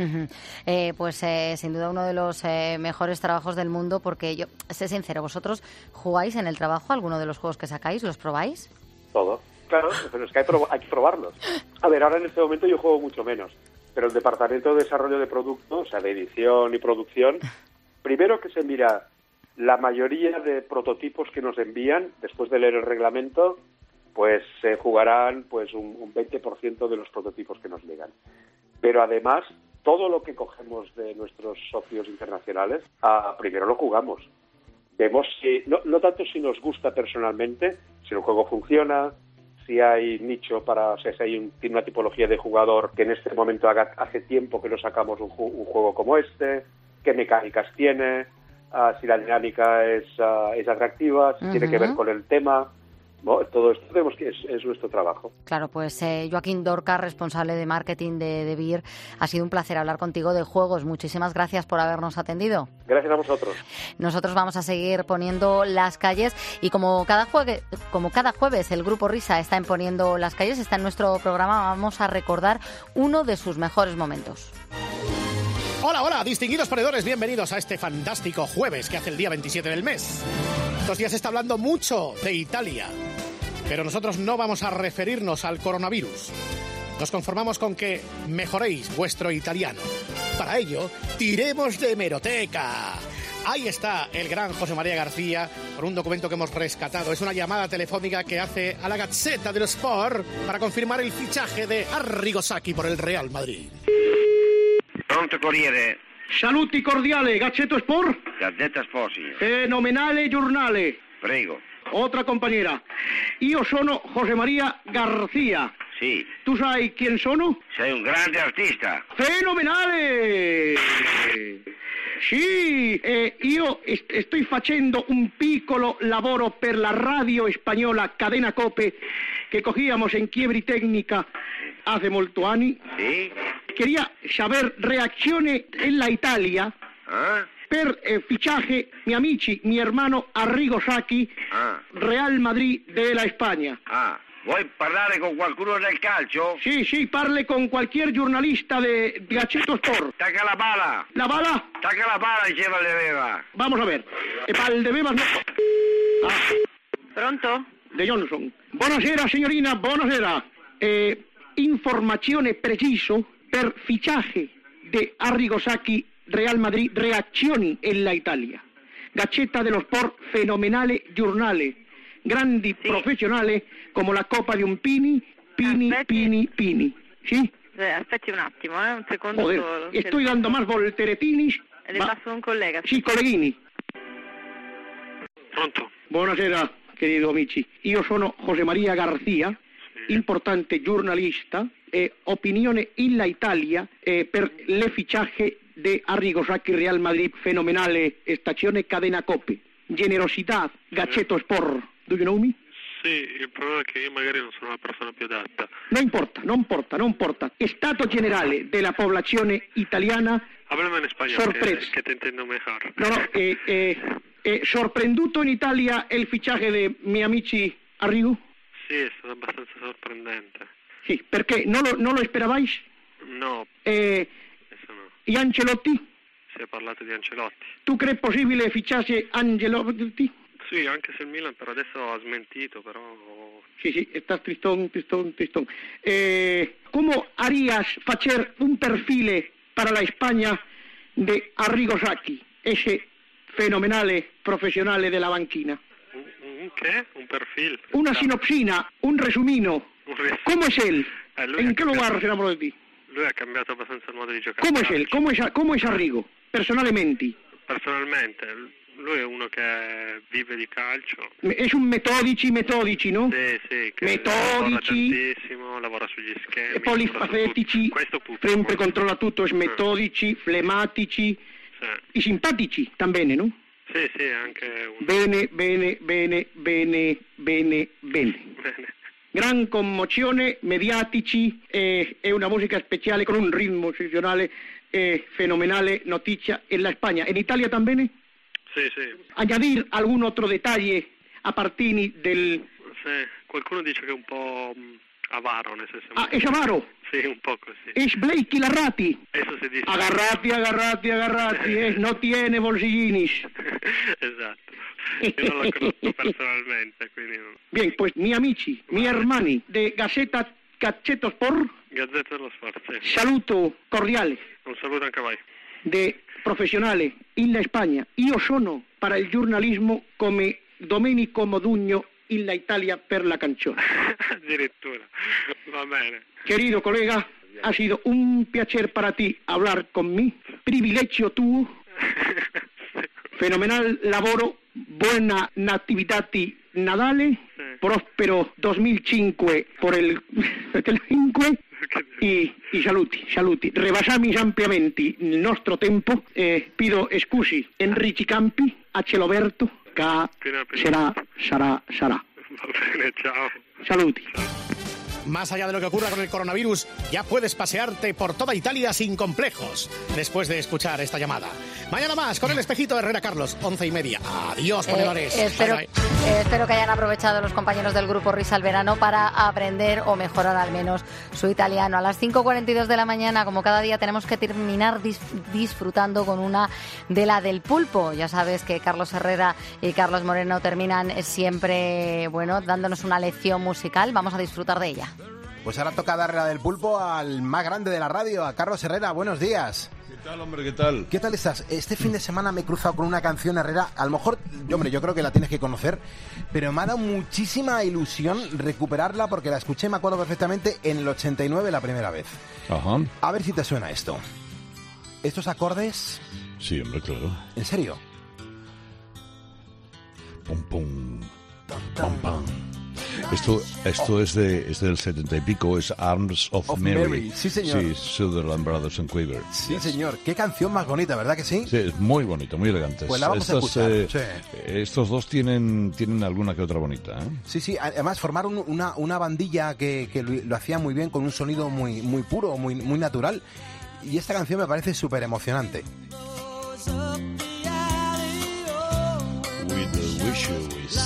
Sin duda uno de los mejores trabajos del mundo, porque yo, sé sincero, ¿vosotros jugáis en el trabajo alguno de los juegos que sacáis? ¿Los probáis? Todo, claro, pero es que hay que probarlos. A ver, ahora en este momento yo juego mucho menos, pero el departamento de desarrollo de producto, o sea, de edición y producción, primero que se mira la mayoría de prototipos que nos envían, después de leer el reglamento, pues se jugarán pues un 20% de los prototipos que nos llegan. Pero además, todo lo que cogemos de nuestros socios internacionales, primero lo jugamos. Vemos si, no tanto si nos gusta personalmente, si el juego funciona, si hay nicho tiene una tipología de jugador que en este momento hace tiempo que no sacamos un juego como este, qué mecánicas tiene, si la dinámica es atractiva, si tiene que ver con el tema. Todo esto vemos que es nuestro trabajo. Claro, pues Joaquín Dorca, responsable de marketing de Beer, ha sido un placer hablar contigo de juegos. Muchísimas gracias por habernos atendido. Gracias a vosotros. Nosotros vamos a seguir poniendo las calles y como cada jueves el Grupo Risa está en Poniendo las calles, está en nuestro programa, vamos a recordar uno de sus mejores momentos. Hola, hola, distinguidos ponedores, bienvenidos a este fantástico jueves que hace el día 27 del mes. Estos días se está hablando mucho de Italia, pero nosotros no vamos a referirnos al coronavirus. Nos conformamos con que mejoréis vuestro italiano. Para ello, tiremos de hemeroteca. Ahí está el gran José María García con un documento que hemos rescatado. Es una llamada telefónica que hace a la Gazzetta dello Sport para confirmar el fichaje de Arrigo Sacchi por el Real Madrid. Pronto, Corriere. Saluti cordiale, Gazzetta Sport? Gazzetta Sport, signor. Fenomenale giornale. Prego. Otra compañera. Io sono José María García. Sì. Tu sai chi sono? Sei un grande artista. Fenomenale! Sì, io sto facendo un piccolo lavoro per la radio spagnola Cadena Cope che cogíamos en Quiebri Técnica hace molto anni. Sì. Quería saber reacciones en la Italia per fichaje mi amici, mi hermano Arrigo Sacchi, Real Madrid della Spagna. Vuoi parlare con qualcuno del calcio? Sì, parle con cualquier giornalista de Gazzetta Sport. Tacca la bala. ¿La bala? Tacca la bala, diceva Valdebebas. Vamos a ver. Valdebebas no. Pronto? De Johnson. Buonasera, signorina, buonasera. Informazione preciso per fichaje de Arrigo Sacchi, Real Madrid, reazioni en la Italia. Gazzetta dello Sport, fenomenale giornale. Grandi professionali come la Coppa di un Pini. ¿Sí? Aspetti un attimo, un secondo Joder, solo. Estoy dando más volteretinis. Le passo un collega. Sì, colleghini. Pronto? Buonasera, querido amici. Io sono José María García, importante giornalista, opinione in la Italia per le fichaje de Arrigo Sacchi, Real Madrid, fenomenale stazione Cadena Cope. Generosità, Gazzetta Sport. Do you know me? Sì, il problema è che io magari non sono la persona più adatta. No importa. Stato generale della popolazione italiana. Háblame en español, sorpresa. Que te entiendo mejor. Sorprenduto in Italia il fichaje de mi amici Arrigo? Sì, è stato abbastanza sorprendente. Sì, perché non lo speravais? No. Eso no. E Ancelotti? Si è parlato di Ancelotti. Tu credi possibile fichasse Ancelotti? Sì, anche se il Milan per adesso ha smentito, però... Sì, estás tristón. ¿Cómo harías hacer un perfil para la España de Arrigo Sacchi, ese fenomenale professionale della banchina? ¿Un qué? ¿Un perfil? Una sinopsina, un resumino. ¿Cómo es él? ¿En qué lugar se enamoró de ti? Lui ha cambiato abbastanza il modo di giocare. ¿Cómo es él? ¿Cómo es Arrigo? Personalmente. Personalmente, lui è uno che vive di calcio. Es un metodici, ¿no? Sì, che metodici. lavora tantissimo, no? Lavora sugli schemi. Polifacetici, sempre controlla tutto, metodici, flematici, i simpatici, tambene, no? Sì, anche uno. Bene. Gran commozione, mediatici, è una musica speciale con un ritmo eccezionale, fenomenale, notizia en la España. ¿En Italia también? Sì. Añadir algún otro detalle a partini del... Sì, qualcuno dice che è un po' avaro, nel senso... Ah, es avaro? Sì, un po' così. Es Blakey Larrati. Eso si dice. Agarrati, no tiene bolsillinis. Esatto. Io non lo conosco personalmente, quindi... Bien, pues mi amici, mi hermani de Gazzetta Sport. Gazzetta dello Sport, sì. Saluto cordiale. Un saluto anche a voi. De professionale in la Spagna. Io sono para il giornalismo come Domenico Modugno in la Italia per la canzone. Addirittura, va bene. Querido colega, ha sido un placer para ti hablar con mí. Privilegio tuo. Fenomenal lavoro, buona nativitati Nadale, prospero 2005 por el 5 y saluti. Rebasami ampliamente il nostro tempo, pido scusi Enrici Campi, a Celoberto, che sarà. Va bene, ciao. Saluti. Más allá de lo que ocurra con el coronavirus, ya puedes pasearte por toda Italia sin complejos, después de escuchar esta llamada. Mañana más con el Espejito Herrera Carlos, 11:30. Adiós, ponedores. Espero que hayan aprovechado los compañeros del Grupo Risa el verano para aprender o mejorar al menos su italiano. A las 5:42 de la mañana, como cada día, tenemos que terminar disfrutando con una de la del pulpo. Ya sabes que Carlos Herrera y Carlos Moreno terminan siempre, dándonos una lección musical. Vamos a disfrutar de ella. Pues ahora toca darle la del pulpo al más grande de la radio, a Carlos Herrera. Buenos días. ¿Qué tal, hombre? ¿Qué tal? ¿Qué tal estás? Este fin de semana me he cruzado con una canción, Herrera. A lo mejor, yo creo que la tienes que conocer, pero me ha dado muchísima ilusión recuperarla porque la escuché, me acuerdo perfectamente, en el 89 la primera vez. Ajá. A ver si te suena esto. ¿Estos acordes? Sí, hombre, claro. ¿En serio? Pum, pum, pam, pam. Esto es del 70 y pico, es Arms of Mary. Sí, señor. Sí, Sutherland Brothers and Quaver. Sí, señor. Qué canción más bonita, ¿verdad que sí? Sí, es muy bonito, muy elegante. Pues la vamos a escuchar. Sí. Estos dos tienen alguna que otra bonita, ¿eh? Sí. Además formaron una bandilla que lo hacía muy bien, con un sonido muy puro, muy natural. Y esta canción me parece súper emocionante. With the wish you is...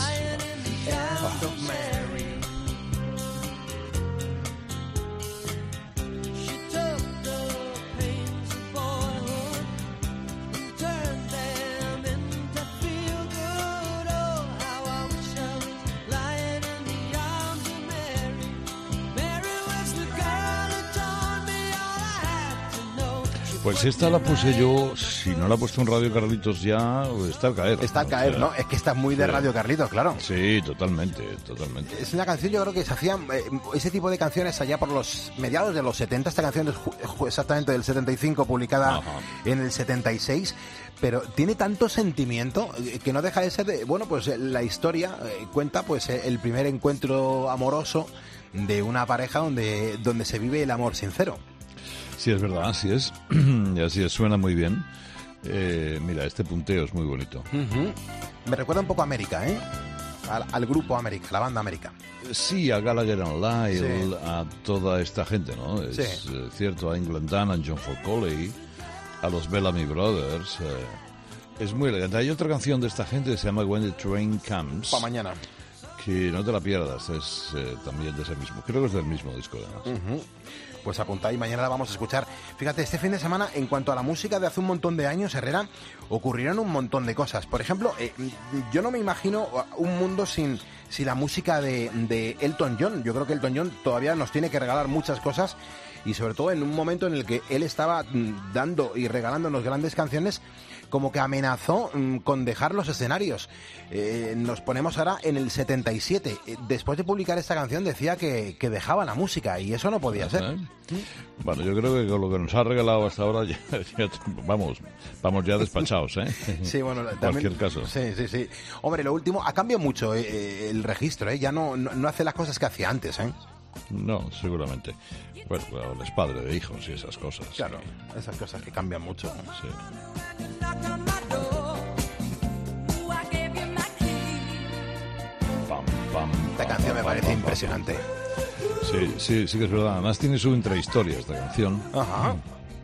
Pues esta la puse yo, si no la ha puesto en Radio Carlitos ya, está al caer. Está al caer, ¿no? Es que está muy de Radio Carlitos, claro. Sí, totalmente. Es una canción, yo creo que se hacían ese tipo de canciones allá por los mediados de los 70. Esta canción es exactamente del 75, publicada en el 76. Pero tiene tanto sentimiento que no deja de ser pues la historia cuenta pues el primer encuentro amoroso de una pareja donde se vive el amor sincero. Sí, es verdad, así es. Suena muy bien. Mira, este punteo es muy bonito. Me recuerda un poco a América, ¿eh? Al grupo América, la banda América. Sí, a Gallagher and Lyle, a toda esta gente, ¿no? Es cierto, a England Dan, a John Foley, a los Bellamy Brothers. Es muy elegante. Hay otra canción de esta gente que se llama When the Train Comes. Para mañana. Que no te la pierdas, es también de ese mismo. Creo que es del mismo disco, además. Pues apunta y mañana la vamos a escuchar. Fíjate, este fin de semana, en cuanto a la música de hace un montón de años, Herrera, ocurrieron un montón de cosas. Por ejemplo, yo no me imagino un mundo sin la música de Elton John. Yo creo que Elton John todavía nos tiene que regalar muchas cosas, y sobre todo en un momento en el que él estaba dando y regalándonos grandes canciones, como que amenazó con dejar los escenarios. Nos ponemos ahora en el 77. Después de publicar esta canción decía que dejaba la música, y eso no podía ser. Bueno, yo creo que con lo que nos ha regalado hasta ahora ya vamos ya despachados, ¿eh? Sí, bueno, en cualquier caso. Sí. Hombre, lo último, ha cambiado mucho el registro, ¿eh? Ya no hace las cosas que hacía antes, ¿eh? No, seguramente. Bueno, ahora es padre de hijos y esas cosas. Claro, esas cosas que cambian mucho. Sí. Esta canción me parece impresionante. Sí que es verdad. Además tiene su intrahistoria esta canción. Ajá.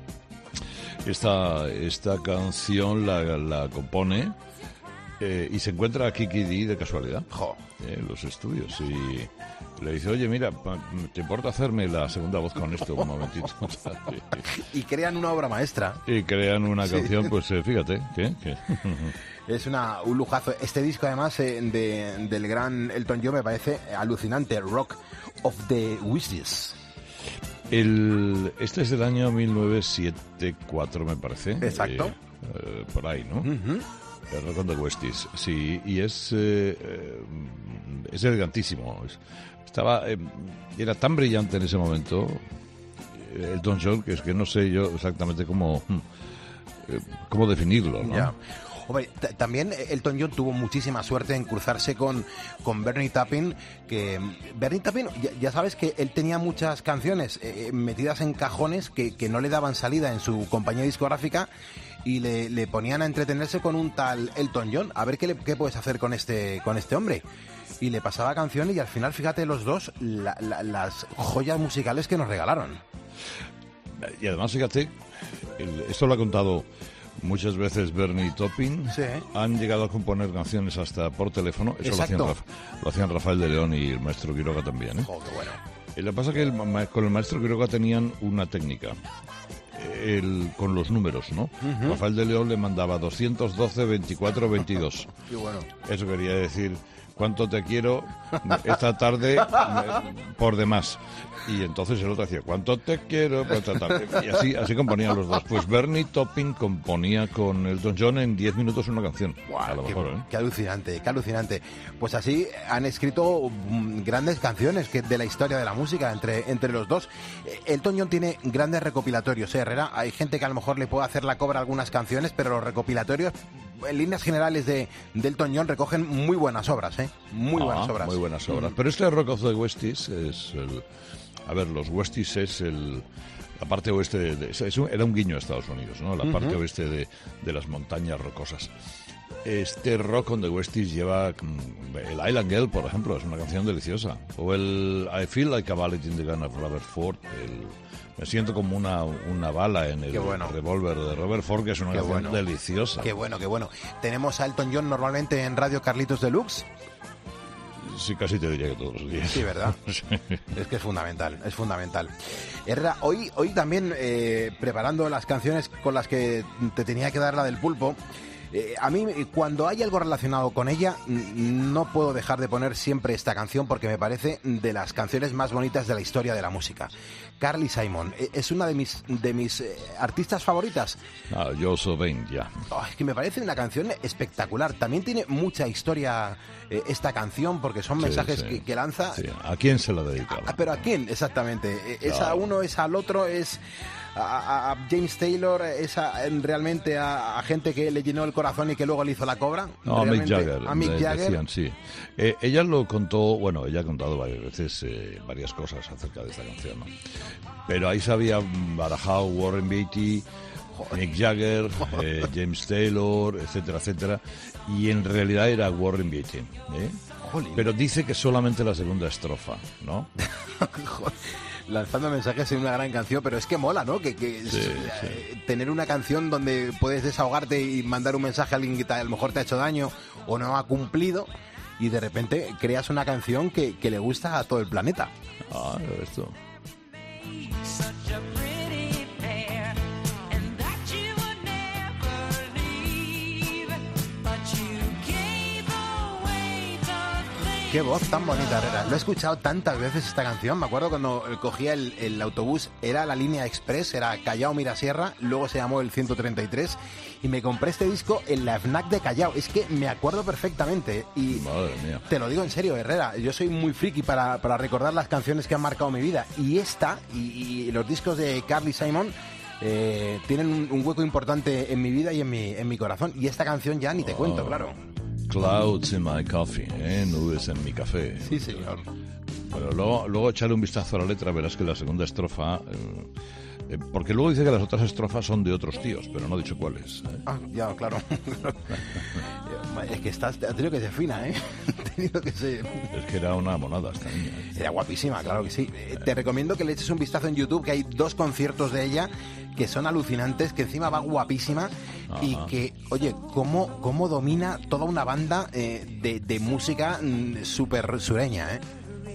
Esta canción la compone y se encuentra a Kiki Dee de casualidad en los estudios y le dice, oye, mira, ¿te importa hacerme la segunda voz con esto un momentito? Y crean una obra maestra. Y crean una canción, pues fíjate, ¿qué? Es un lujazo. Este disco, además, del gran Elton John, me parece alucinante. Rock of the Wishes. Este es del año 1974, me parece. Exacto. Por ahí, ¿no? El Rock of the Wishes, sí. Y es elegantísimo. Era tan brillante en ese momento Elton John, que es que no sé yo exactamente cómo definirlo, ¿no? Ya. Hombre, también Elton John tuvo muchísima suerte en cruzarse con Bernie Taupin, que Bernie Taupin, ya sabes que él tenía muchas canciones metidas en cajones que no le daban salida en su compañía discográfica y le ponían a entretenerse con un tal Elton John, a ver qué puedes hacer con este hombre. Y le pasaba canciones y al final, fíjate los dos, las joyas musicales que nos regalaron. Y además, fíjate, esto lo ha contado muchas veces Bernie Taupin. Sí. Han llegado a componer canciones hasta por teléfono. Eso lo hacían Rafael de León y el maestro Quiroga también. Oh, qué bueno. Lo que pasa es que con el maestro Quiroga tenían una técnica. Con los números, ¿no? Uh-huh. Rafael de León le mandaba 212, 24, 22. Qué bueno. Eso quería decir, ¿cuánto te quiero esta tarde por demás? Y entonces el otro decía, ¿cuánto te quiero por esta tarde? Y así componían los dos. Pues Bernie Taupin componía con Elton John en 10 minutos una canción. Wow, a lo mejor, qué alucinante, qué alucinante. Pues así han escrito grandes canciones de la historia de la música entre los dos. Elton John tiene grandes recopilatorios, Herrera. Hay gente que a lo mejor le puede hacer la cobra a algunas canciones, pero los recopilatorios, en líneas generales de Elton John, recogen muy buenas obras, muy buenas obras. Muy buenas obras. Pero este Rock of the Westies es los Westies es la parte oeste era un guiño a Estados Unidos, ¿no? La parte oeste de las montañas rocosas. Este Rock on the Westies lleva el Island Girl, por ejemplo, es una canción deliciosa. O el I Feel Like a Bullet in the Gun of Robert Ford, me siento como una bala en el revólver de Robert Ford, que es una canción deliciosa. Qué bueno. Tenemos a Elton John normalmente en Radio Carlitos Deluxe. Sí, casi te diría que todos los días. Sí, ¿verdad? Sí. Es que es fundamental. Herrera, hoy también preparando las canciones con las que te tenía que dar la del pulpo, a mí cuando hay algo relacionado con ella no puedo dejar de poner siempre esta canción porque me parece de las canciones más bonitas de la historia de la música. Carly Simon es una de mis artistas favoritas. Yo Bain, ya. Es que me parece una canción espectacular. También tiene mucha historia esta canción porque son mensajes que lanza. Sí. ¿A quién se la dedica? ¿Pero a quién exactamente? ¿Es a uno, es al otro, es a James Taylor, es realmente a gente que le llenó el corazón y que luego le hizo la cobra? No, a Mick Jagger. A Mick Jagger. Decían, sí. Ella lo contó, ella ha contado varias veces varias cosas acerca de esta canción, ¿no? Pero ahí se había barajado Warren Beatty, Mick Jagger, James Taylor, etcétera, y en realidad era Warren Beatty, pero dice que solamente la segunda estrofa, ¿no? Lanzando mensajes en una gran canción, pero es que mola, ¿no? Tener una canción donde puedes desahogarte y mandar un mensaje a alguien que a lo mejor te ha hecho daño o no ha cumplido, y de repente creas una canción que le gusta a todo el planeta. Esto. Qué voz tan bonita, Herrera. Lo he escuchado tantas veces esta canción. Me acuerdo cuando cogía el autobús, era la línea express, era Callao Mirasierra, luego se llamó el 133, y me compré este disco en la FNAC de Callao. Es que me acuerdo perfectamente. Y madre mía, te lo digo en serio, Herrera, yo soy muy friki para recordar las canciones que han marcado mi vida. Y esta, y los discos de Carly Simon, tienen un hueco importante en mi vida y en mi corazón. Y esta canción ya ni te cuento, claro. Clouds in my coffee, nubes en mi café. Sí, señor. Bueno, luego echarle un vistazo a la letra, verás que la segunda estrofa... porque luego dice que las otras estrofas son de otros tíos, pero no ha dicho cuáles. Ah, ya, claro. Es que ha tenido que ser fina, ¿eh? Ha tenido que ser... Es que era una monada esta niña. Era guapísima, claro que sí. Te recomiendo que le eches un vistazo en YouTube, que hay 2 conciertos de ella que son alucinantes, que encima va guapísima. Ajá. Y que, oye, cómo domina toda una banda de música súper sureña, ¿eh?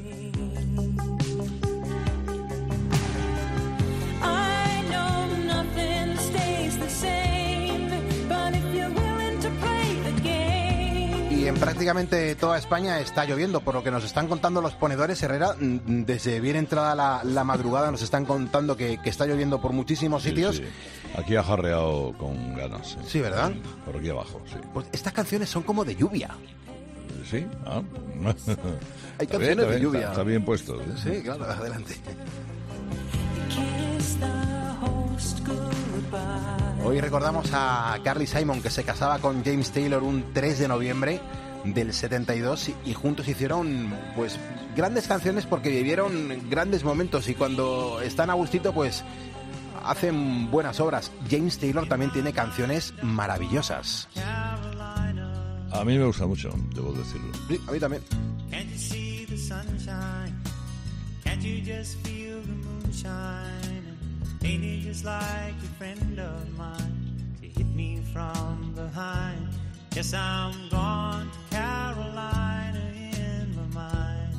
Y en prácticamente toda España está lloviendo, por lo que nos están contando los ponedores, Herrera, desde bien entrada la madrugada nos están contando que está lloviendo por muchísimos sitios. Sí. Aquí ha jarreado con ganas. Sí, ¿verdad? Por aquí abajo, sí. Pues estas canciones son como de lluvia. Sí, Hay canciones de lluvia. Está bien puesto. Sí, claro, adelante. Hoy recordamos a Carly Simon, que se casaba con James Taylor un 3 de noviembre del 72 y juntos hicieron pues grandes canciones porque vivieron grandes momentos y cuando están a gustito pues hacen buenas obras. James Taylor también tiene canciones maravillosas. A mí me gusta mucho, debo decirlo. Sí, a mí también. Ain't it just like a friend of mine to hit me from behind? Yes, I'm gone to Carolina in my mind.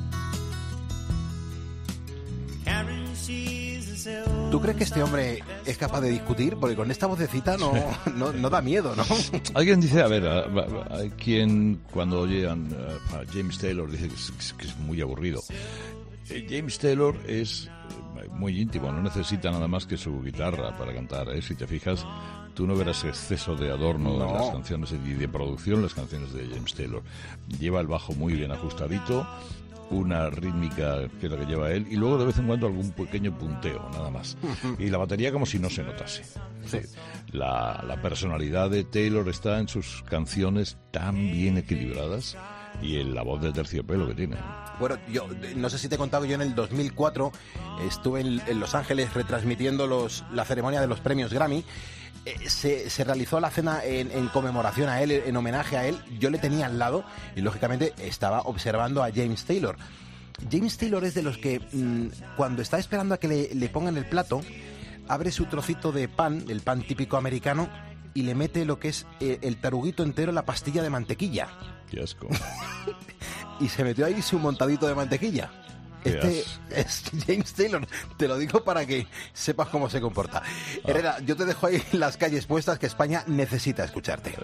Carrying she's a silver. ¿Tú crees que este hombre es capaz de discutir? Porque con esta vocecita no da miedo, ¿no? Alguien dice, a ver, hay quien cuando oye a James Taylor dice que es muy aburrido. James Taylor es muy íntimo, no necesita nada más que su guitarra para cantar, ¿eh? Si te fijas, tú no verás exceso de adorno en las canciones y de producción en las canciones de James Taylor. Lleva el bajo muy bien ajustadito, una rítmica que es la que lleva él, y luego de vez en cuando algún pequeño punteo, nada más. Y la batería como si no se notase. Sí. La personalidad de Taylor está en sus canciones tan bien equilibradas y en la voz de terciopelo que tiene. Bueno, yo no sé si te he contado, yo en el 2004 estuve en Los Ángeles retransmitiendo la ceremonia de los premios Grammy. Se realizó la cena en conmemoración a él, en homenaje a él. Yo le tenía al lado y lógicamente estaba observando a James Taylor. James Taylor es de los que cuando está esperando a que le pongan el plato, abre su trocito de pan, el pan típico americano, y le mete lo que es el taruguito entero, la pastilla de mantequilla. ¡Qué asco! Y se metió ahí su montadito de mantequilla. Este es James Taylor, te lo digo para que sepas cómo se comporta. Herrera, yo te dejo ahí las calles puestas, que España necesita escucharte.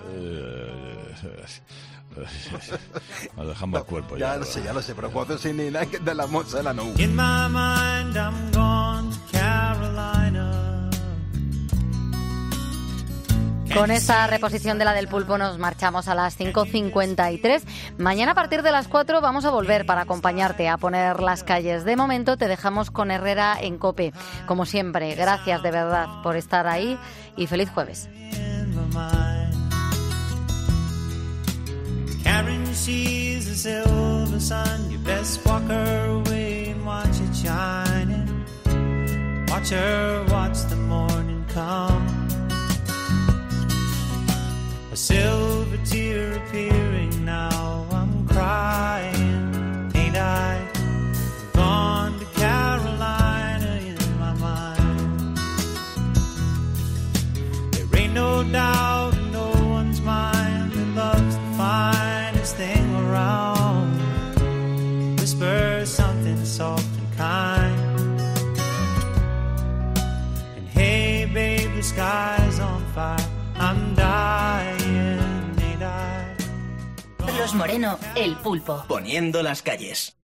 Nos dejamos el cuerpo ya. Ya lo sé, pero cuando se ni nada de la moza la no. In my mind I'm gone to Carolina. Con esa reposición de la del pulpo nos marchamos a las 5:53. Mañana a partir de las 4 vamos a volver para acompañarte a poner las calles. De momento te dejamos con Herrera en COPE. Como siempre, gracias de verdad por estar ahí y feliz jueves. A silver tear appearing now, I'm crying, ain't I? Gone to Carolina in my mind. There ain't no doubt in no one's mind that love's the finest thing around. Whisper something soft and kind. And hey babe, the sky's on fire, I'm dying. Carlos Moreno, El Pulpo. Poniendo las calles.